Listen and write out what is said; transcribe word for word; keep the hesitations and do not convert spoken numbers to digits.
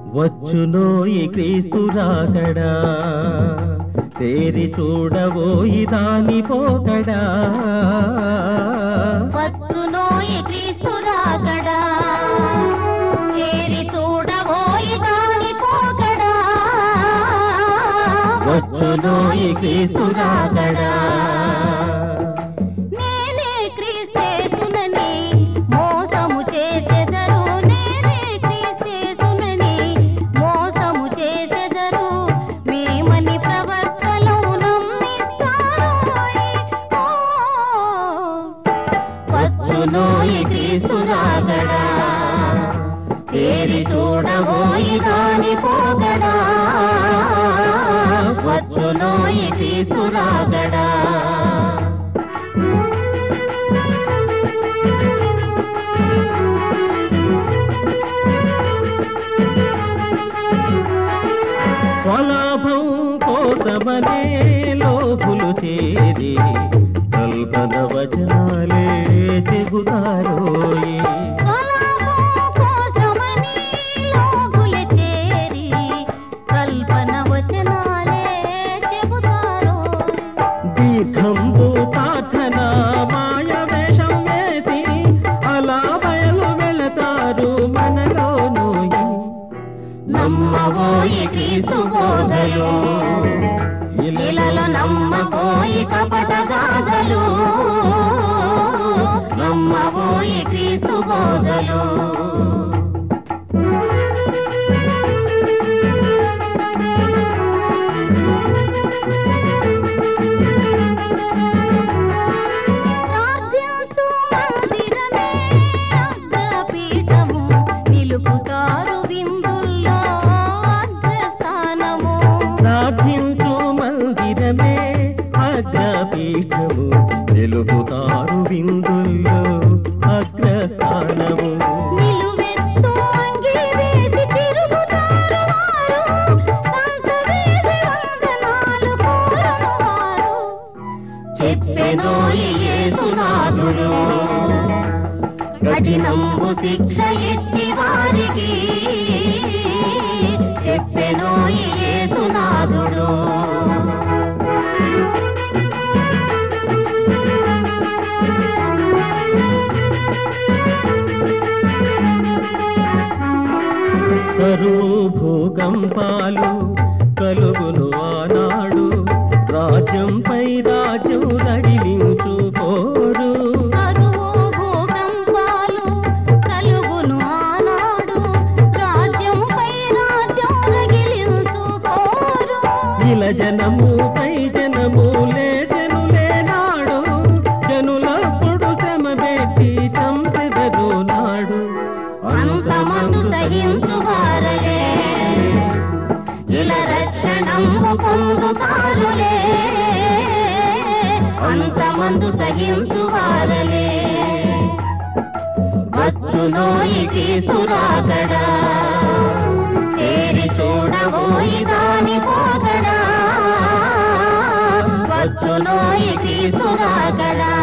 వచ్చునోయి క్రీస్తు రాకడా తేరి చూడబోయి దాని పోకడా వచ్చునోయి క్రీస్తు రాకడా తేరి చూడబోయి దాని పోకడా వచ్చునోయి క్రీస్తు రాకడా వచ్చునోయి క్రీస్తు రాకడా తేరి చూడబోయి దాని పోకడా వచ్చునోయి క్రీస్తు రాకడా స్వలాభం కోసమనే లోకులు చేరి కల్పన వచనాలే చెబుతారోయి కల్పన వచనాలే చెబుతారో దీర్ఘంబు ప్రార్థన మాయ వేషం వేసి అలా బయలు వెళతారు మనలోనోయి నమ్మబోయి క్రీస్తు బోధలు ఇలలో నమ్మబోయి కపట గాథలు నమ్మబోయి క్రీస్తు బోధలు ప్రార్థించు మందిరమే అగ్రపీఠము నిలుపుతారు విందుల్లో అగ్రస్థానము నిలువెత్తు అంగి వేసి తిరుగుతారు సంత వీధి వందనాలు కోరువారు చెప్పెనోయి యేసునాథుడు కఠినంబు శిక్ష ఎట్టి వారికి చెప్పెనోయి యేసునాథుడు కరువు భూకంపాలు కలుగును ఆనాడు రాజ్యంపై రాజ్యం రగిలించు పోరు కరువు భూకంపాలు కలుగును ఆనాడు రాజ్యంపై రాజ్యం రగిలించు పోరు ఇల జనముపై జనములే జనులే నాడు జనులప్పుడు శ్రమ పెట్టి చంపెదరు నాడు అంతమందు సహించు వారలే ఇల రక్షణము పొందుతారులే అంతమందు సహించు వారలే వచ్చునోయి క్రీస్తు రాకడా తేరి చూడబోయి దాని పోకడా వచ్చునోయి క్రీస్తు రాకడా